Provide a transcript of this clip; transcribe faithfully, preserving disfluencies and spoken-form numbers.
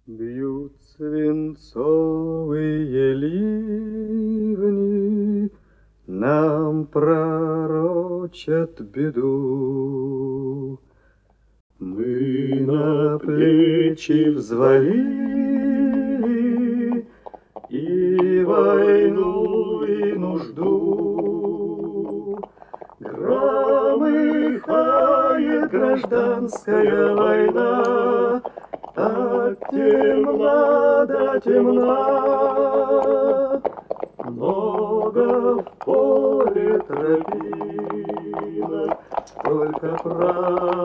Бьют свинцовые ливни, нам пророчат беду. Мы на плечи взвалили и войну, и нужду. Громыхает гражданская война, так темна да темна. Много в поле тропинок, только правда